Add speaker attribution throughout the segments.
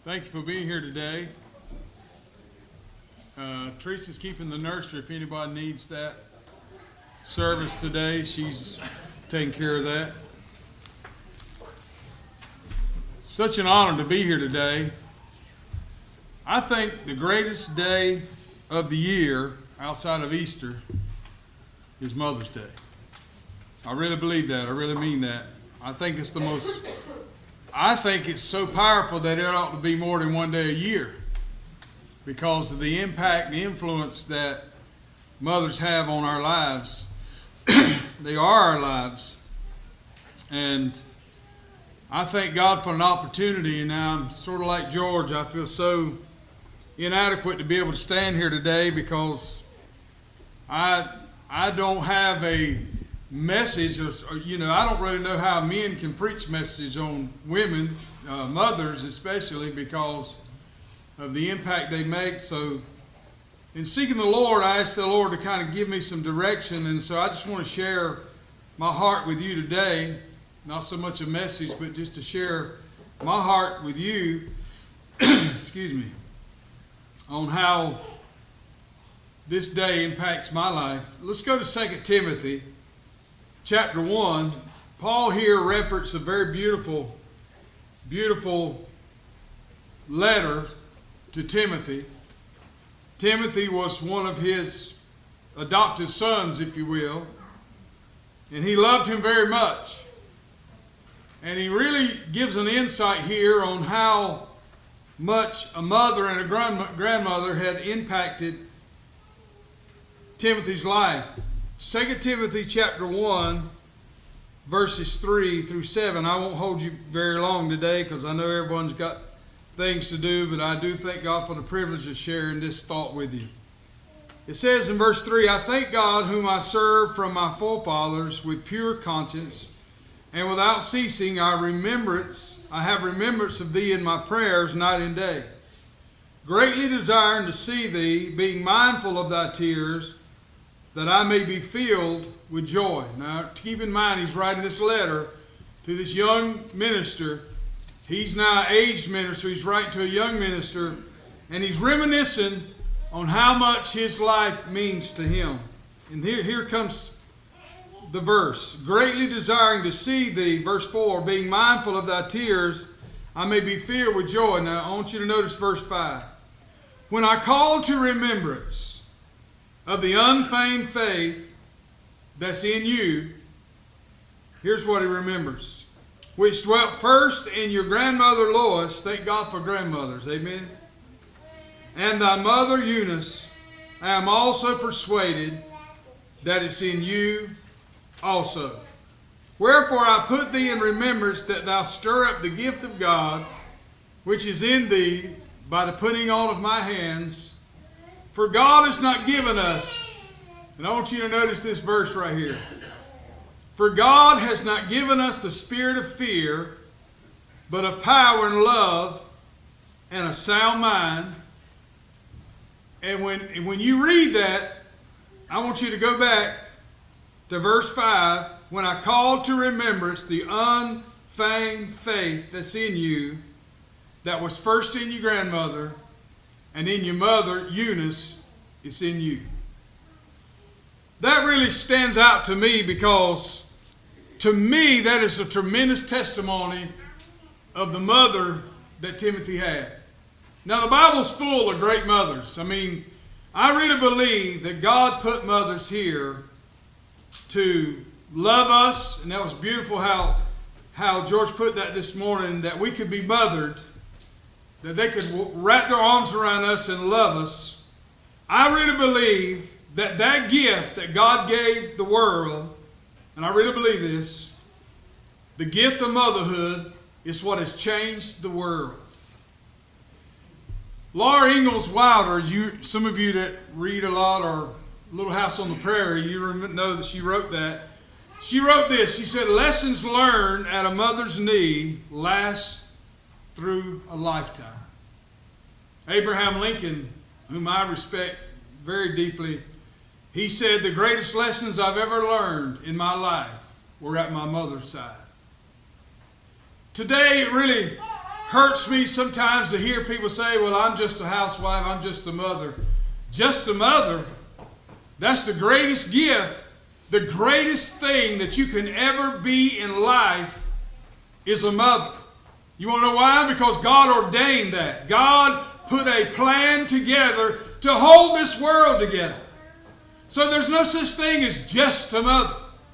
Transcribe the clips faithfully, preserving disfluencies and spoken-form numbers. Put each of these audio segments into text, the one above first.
Speaker 1: Thank you for being here today. Uh, Teresa's keeping the nursery if anybody needs that service today. She's taking care of that. Such an honor to be here today. I think the greatest day of the year outside of Easter is Mother's Day. I really believe that. I really mean that. I think it's the most, I think it's so powerful that it ought to be more than one day a year because of the impact and influence that mothers have on our lives. They are our lives. And I thank God for an opportunity, and I'm sort of like George. I feel so inadequate to be able to stand here today because I I don't have a message, or, or you know, I don't really know how men can preach message on women, uh, mothers especially, because of the impact they make. So in seeking the Lord, I asked the Lord to kind of give me some direction, and so I just want to share my heart with you today. Not so much a message, but just to share my heart with you, excuse me, on how this day impacts my life. Let's go to Second Timothy chapter one. Paul here referenced a very beautiful, beautiful letter to Timothy. Timothy was one of his adopted sons, if you will, and he loved him very much. And he really gives an insight here on how much a mother and a grandmother had impacted Timothy's life. Second Timothy chapter one, verses three through seven. I won't hold you very long today because I know everyone's got things to do, but I do thank God for the privilege of sharing this thought with you. It says in verse three, I thank God whom I serve from my forefathers with pure conscience, and without ceasing I remembrance, I have remembrance of thee in my prayers night and day, greatly desiring to see thee, being mindful of thy tears, that I may be filled with joy. Now, keep in mind, he's writing this letter to this young minister. He's now an aged minister. He's writing to a young minister, and he's reminiscing on how much his life means to him. And here, here comes the verse. Greatly desiring to see thee, verse four, being mindful of thy tears, I may be filled with joy. Now, I want you to notice verse five. When I call to remembrance of the unfeigned faith that's in you, here's what he remembers. Which dwelt first in your grandmother Lois, thank God for grandmothers, amen, and thy mother Eunice, I am also persuaded that it's in you also. Wherefore I put thee in remembrance that thou stir up the gift of God, which is in thee by the putting on of my hands. For God has not given us, and I want you to notice this verse right here. For God has not given us the spirit of fear, but of power and love and a sound mind. And when, and when you read that, I want you to go back to verse five. When I call to remembrance the unfeigned faith that's in you, that was first in your grandmother, and in your mother, Eunice, it's in you. That really stands out to me because, to me, that is a tremendous testimony of the mother that Timothy had. Now, the Bible's full of great mothers. I mean, I really believe that God put mothers here to love us, and that was beautiful how, how George put that this morning, that we could be mothered, that they could wrap their arms around us and love us. I really believe that that gift that God gave the world, and I really believe this, the gift of motherhood is what has changed the world. Laura Ingalls Wilder, you, some of you that read a lot, or Little House on the Prairie, you know that she wrote that. She wrote this. She said, lessons learned at a mother's knee last through a lifetime. Abraham Lincoln, whom I respect very deeply, he said, the greatest lessons I've ever learned in my life were at my mother's side. Today, it really hurts me sometimes to hear people say, well, I'm just a housewife, I'm just a mother. Just a mother? That's the greatest gift. The greatest thing that you can ever be in life is a mother. You want to know why? Because God ordained that. God put a plan together to hold this world together. So there's no such thing as just a mother.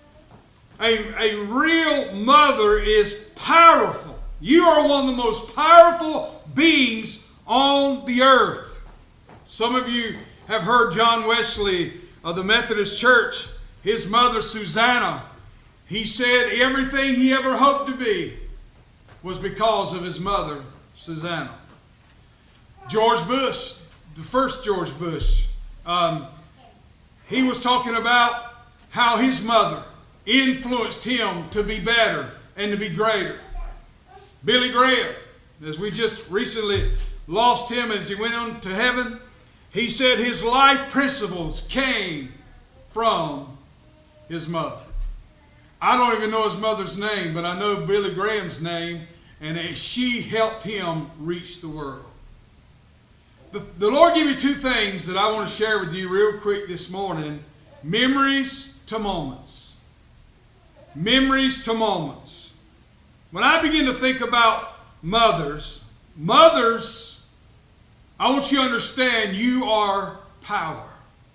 Speaker 1: A, a real mother is powerful. You are one of the most powerful beings on the earth. Some of you have heard John Wesley of the Methodist Church, his mother Susanna. He said everything he ever hoped to be was because of his mother, Susanna. George Bush, the first George Bush, um, he was talking about how his mother influenced him to be better and to be greater. Billy Graham, as we just recently lost him as he went on to heaven, he said his life principles came from his mother. I don't even know his mother's name, but I know Billy Graham's name, and she helped him reach the world. The, the Lord gave me two things that I want to share with you real quick this morning. Memories to moments. Memories to moments. When I begin to think about mothers, mothers, I want you to understand you are power.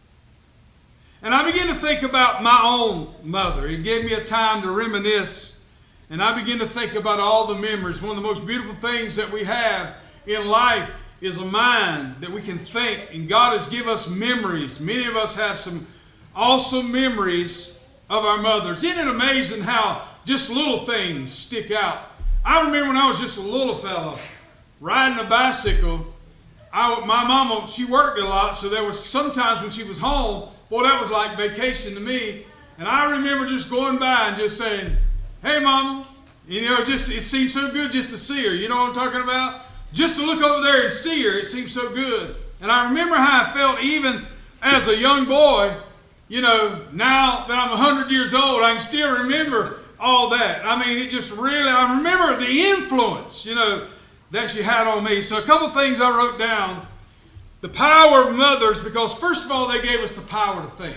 Speaker 1: And I began to think about my own mother. It gave me a time to reminisce. And I began to think about all the memories. One of the most beautiful things that we have in life is a mind that we can think. And God has given us memories. Many of us have some awesome memories of our mothers. Isn't it amazing how just little things stick out? I remember when I was just a little fella riding a bicycle. I, my mama, she worked a lot, so there was sometimes when she was home, boy, that was like vacation to me. And I remember just going by and just saying, hey, Mama. You know, it just it seemed so good just to see her. You know what I'm talking about? Just to look over there and see her, it seemed so good. And I remember how I felt even as a young boy. You know, now that I'm one hundred years old, I can still remember all that. I mean, it just really, I remember the influence, you know, that she had on me. So a couple things I wrote down. The power of mothers, because first of all, they gave us the power to think.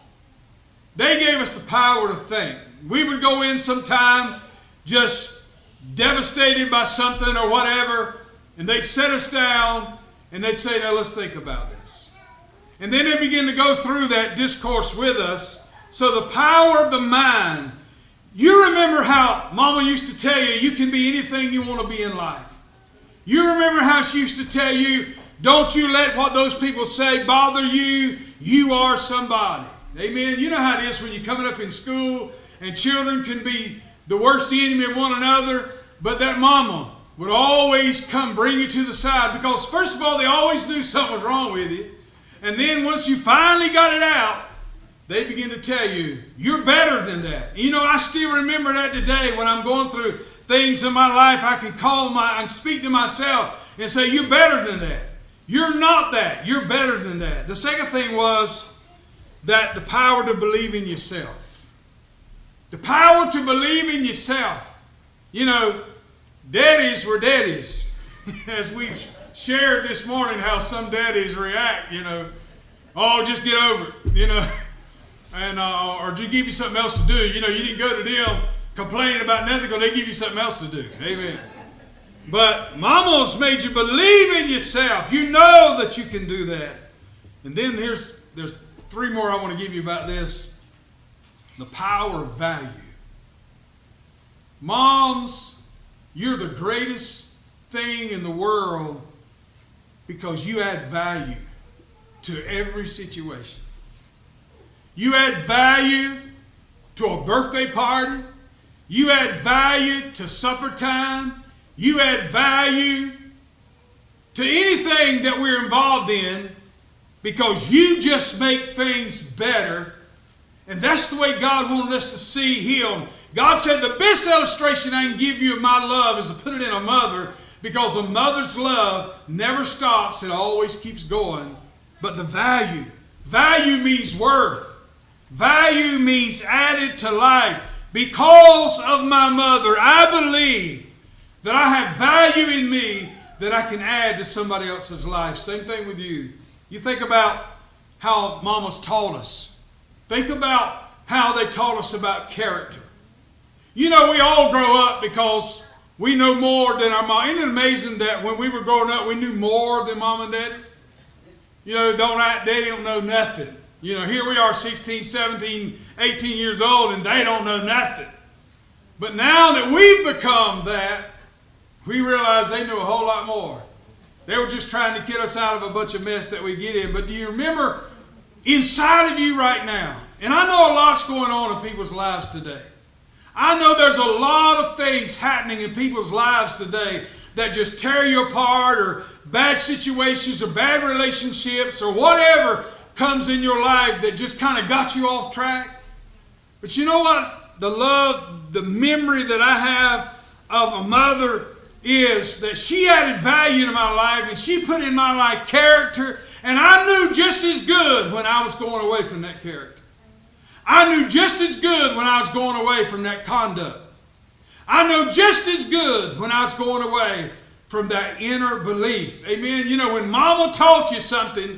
Speaker 1: They gave us the power to think. We would go in sometime just devastated by something or whatever, and they'd set us down, and they'd say, now let's think about this. And then they begin to go through that discourse with us. So the power of the mind. You remember how Mama used to tell you, you can be anything you want to be in life. You remember how she used to tell you, don't you let what those people say bother you. You are somebody. Amen. You know how it is when you're coming up in school and children can be the worst enemy of one another. But that mama would always come bring you to the side because first of all, they always knew something was wrong with you. And then once you finally got it out, they begin to tell you, you're better than that. You know, I still remember that today when I'm going through things in my life. I can call my, I can speak to myself and say, you're better than that. You're not that. You're better than that. The second thing was that the power to believe in yourself. The power to believe in yourself. You know, daddies were daddies. As we've shared this morning how some daddies react, you know, oh, just get over it, you know, and uh, or just give you something else to do. You know, you didn't go to them complaining about nothing because they give you something else to do. Amen. But mama's made you believe in yourself. You know that you can do that. And then here's there's three more I want to give you about this. The power of value. Moms, you're the greatest thing in the world because you add value to every situation. You add value to a birthday party. You add value to supper time. You add value to anything that we're involved in because you just make things better. And that's the way God wanted us to see Him. God said the best illustration I can give you of my love is to put it in a mother because a mother's love never stops. It always keeps going. But the value. Value means worth. Value means added to life. Because of my mother, I believe That I have value in me that I can add to somebody else's life. Same thing with you. You think about how mamas taught us. Think about how they taught us about character. You know, we all grow up because we know more than our mom. Isn't it amazing that when we were growing up, we knew more than mom and daddy? You know, don't act, daddy don't know nothing. You know, here we are sixteen, seventeen, eighteen years old and they don't know nothing. But now that we've become that, we realize they knew a whole lot more. They were just trying to get us out of a bunch of mess that we get in. But do you remember inside of you right now, and I know a lot's going on in people's lives today. I know there's a lot of things happening in people's lives today that just tear you apart, or bad situations or bad relationships or whatever comes in your life that just kind of got you off track. But you know what? The love, the memory that I have of a mother is that she added value to my life, and she put in my life character, and I knew just as good when I was going away from that character. I knew just as good when I was going away from that conduct. I know just as good when I was going away from that inner belief. Amen. You know, when mama taught you something,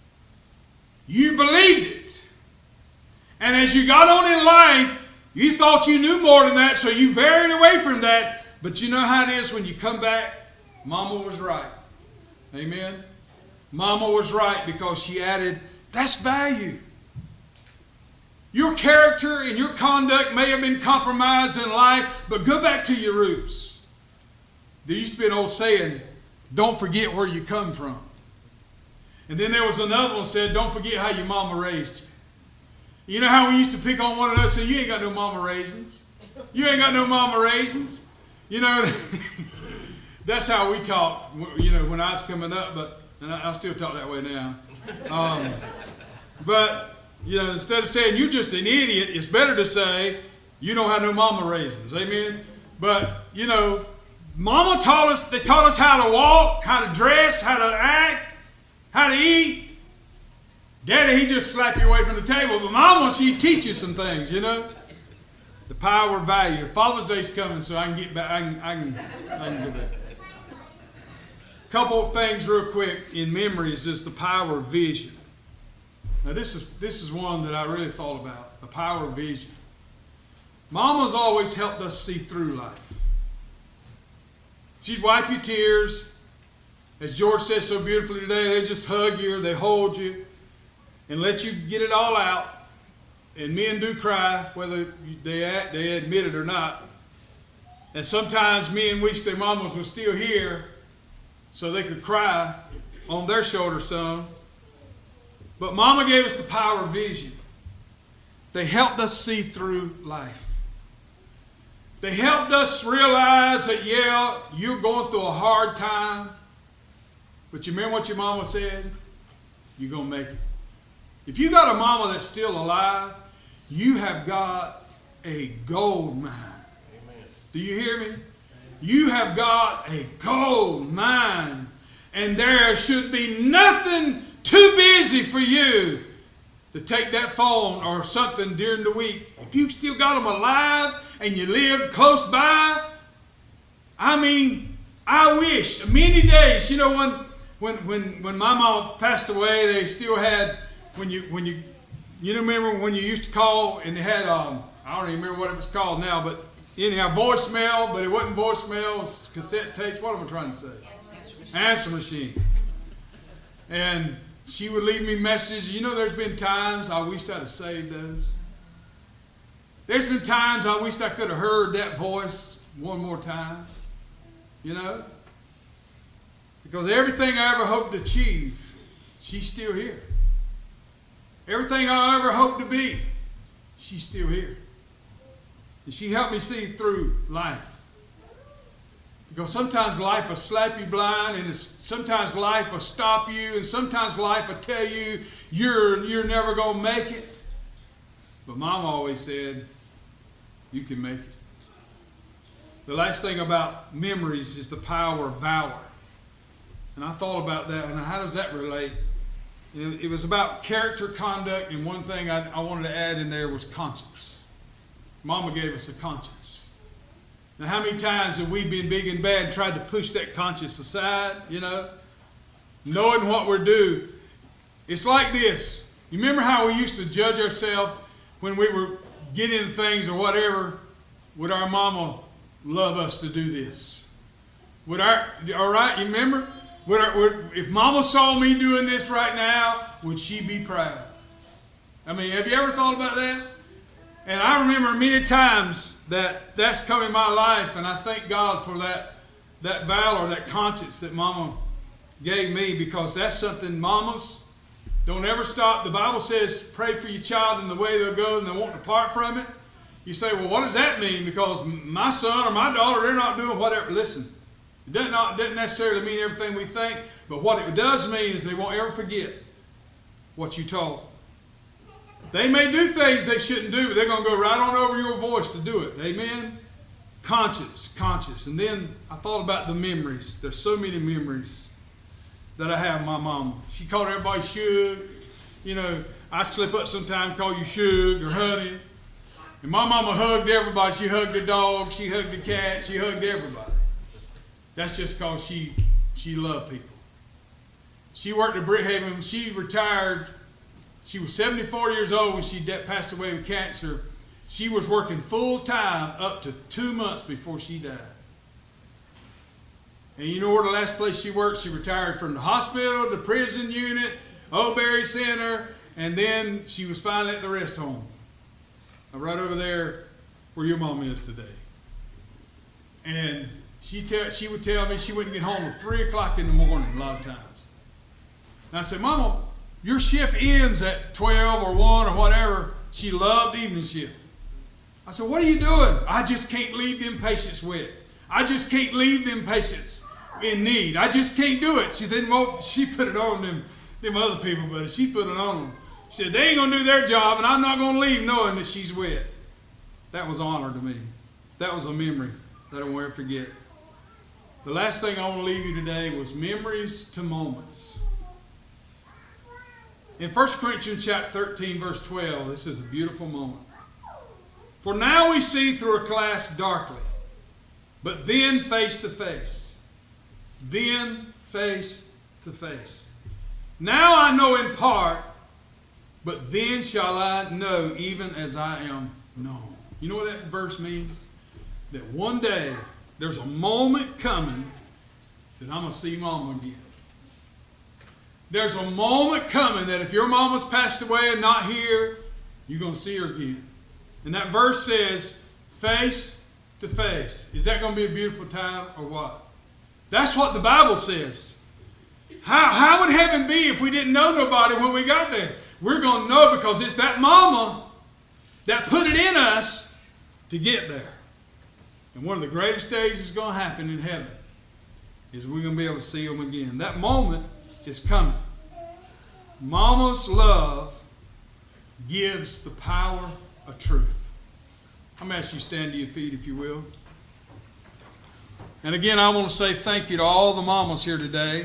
Speaker 1: you believed it. And as you got on in life, you thought you knew more than that, so you varied away from that. But you know how it is when you come back? Mama was right. Amen. Mama was right because she added, that's value. Your character and your conduct may have been compromised in life, but go back to your roots. There used to be an old saying, don't forget where you come from. And then there was another one that said, don't forget how your mama raised you. You know how we used to pick on one another and say, you ain't got no mama raisins. You ain't got no mama raisins. You know, that's how we talk, you know, when I was coming up, but and I, I still talk that way now. Um, but... You know, instead of saying you're just an idiot, it's better to say you don't have no mama raisins. Amen? But, you know, mama taught us, they taught us how to walk, how to dress, how to act, how to eat. Daddy, he just slapped you away from the table. But mama, she teach you some things, you know. The power of value. Father's Day's coming, so I can get back. I can, I can, I can get back. A couple of things real quick in memories is the power of vision. Now this is, this is one that I really thought about, the power of vision. Mama's always helped us see through life. She'd wipe your tears. As George said so beautifully today, they just hug you or they hold you and let you get it all out. And men do cry, whether they, act, they admit it or not. And sometimes men wish their mamas were still here so they could cry on their shoulder some. But mama gave us the power of vision. They helped us see through life. They helped us realize that, yeah, you're going through a hard time. But you remember what your mama said? You're going to make it. If you got a mama that's still alive, you have got a gold mine. Amen. Do you hear me? Amen. You have got a gold mine. And there should be nothing too busy for you to take that phone or something during the week. If you still got them alive and you lived close by, I mean, I wish many days. You know, when when when when my mom passed away, they still had when you when you you remember when you used to call and they had um I don't even remember what it was called now, but anyhow, voicemail, but it wasn't voicemail, it was cassette tapes. What am I trying to say? Answer machine. Answer machine. And she would leave me messages. You know, there's been times I wished I'd have saved those. There's been times I wished I could have heard that voice one more time. You know? Because everything I ever hoped to achieve, she's still here. Everything I ever hoped to be, she's still here. And she helped me see through life. Because sometimes life will slap you blind, and sometimes life will stop you, and sometimes life will tell you you're, you're never going to make it. But Mom always said, you can make it. The last thing about memories is the power of valor. And I thought about that, and how does that relate? It, it was about character, conduct, and one thing I, I wanted to add in there was conscience. Mama gave us a conscience. And how many times have we been big and bad and tried to push that conscience aside, you know? Knowing what we're due. It's like this. You remember how we used to judge ourselves when we were getting into things or whatever? Would our mama love us to do this? Would our, all right, you remember? Would our, would, if mama saw me doing this right now, would she be proud? I mean, have you ever thought about that? And I remember many times that that's come in my life, and I thank God for that, that valor, that conscience that mama gave me, because that's something, mamas, don't ever stop. The Bible says, pray for your child in the way they'll go and they won't depart from it. You say, well, what does that mean? Because my son or my daughter, they're not doing whatever. Listen, it doesn't, not, doesn't necessarily mean everything we think, but what it does mean is they won't ever forget what you taught. They may do things they shouldn't do, but they're going to go right on over your voice to do it. Amen? Conscious, conscious. And then I thought about the memories. There's so many memories that I have of my mama. She called everybody Suge. You know, I slip up sometimes, call you Suge or Honey. And my mama hugged everybody. She hugged the dog. She hugged the cat. She hugged everybody. That's just because she, she loved people. She worked at Brickhaven. She retired. She was seventy-four years old when she passed away with cancer. She was working full time up to two months before she died. And you know where the last place she worked? She retired from the hospital, the prison unit, Old Berry Center, and then she was finally at the rest home. Right over there where your mom is today. And she, tell, she would tell me she wouldn't get home at three o'clock in the morning a lot of times. And I said, Mama, your shift ends at twelve or one or whatever. She loved evening shift. I said, what are you doing? I just can't leave them patients wet. I just can't leave them patients in need. I just can't do it. She didn't want, she put it on them, them other people, but she put it on them. She said, they ain't going to do their job, and I'm not going to leave knowing that she's wet. That was honor to me. That was a memory that I won't ever forget. The last thing I want to leave you today was memories to moments. In First Corinthians chapter thirteen, verse twelve, this is a beautiful moment. For now we see through a glass darkly, but then face to face. Then face to face. Now I know in part, but then shall I know even as I am known. You know what that verse means? That one day there's a moment coming that I'm going to see Mama again. There's a moment coming that if your mama's passed away and not here, you're going to see her again. And that verse says, face to face. Is that going to be a beautiful time or what? That's what the Bible says. How, how would heaven be if we didn't know nobody when we got there? We're going to know because it's that mama that put it in us to get there. And one of the greatest days that's going to happen in heaven is we're going to be able to see them again. That moment is coming. Mama's love gives the power of truth. I'm going to ask you to stand to your feet if you will. And again, I want to say thank you to all the mamas here today.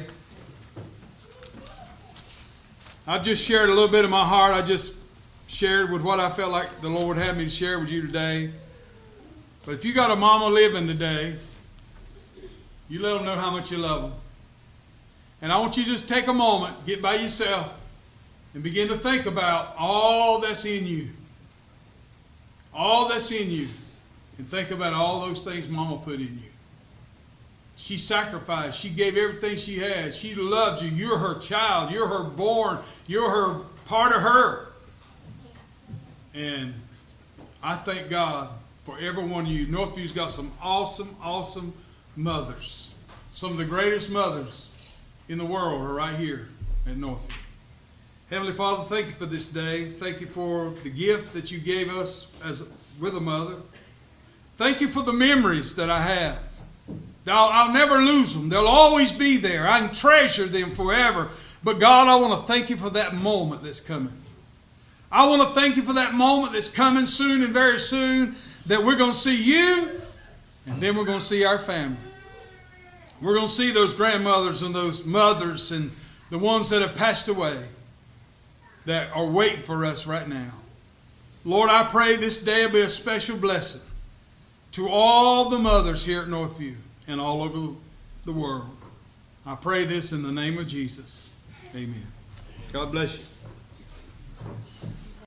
Speaker 1: I've just shared a little bit of my heart. I just shared with what I felt like the Lord had me to share with you today. But if you got a mama living today, you let them know how much you love them. And I want you to just take a moment, get by yourself, and begin to think about all that's in you. All that's in you. And think about all those things Mama put in you. She sacrificed. She gave everything she had. She loved you. You're her child. You're her born. You're her part of her. And I thank God for every one of you. Northview's got some awesome, awesome mothers. Some of the greatest mothers in the world are right here at Northview. Heavenly Father, thank you for this day. Thank you for the gift that you gave us as with a mother. Thank you for the memories that I have. I'll, I'll never lose them. They'll always be there. I can treasure them forever. But God, I want to thank you for that moment that's coming. I want to thank you for that moment that's coming soon and very soon, that we're going to see you, and then we're going to see our family. We're going to see those grandmothers and those mothers and the ones that have passed away that are waiting for us right now. Lord, I pray this day will be a special blessing to all the mothers here at Northview and all over the world. I pray this in the name of Jesus. Amen. God bless you.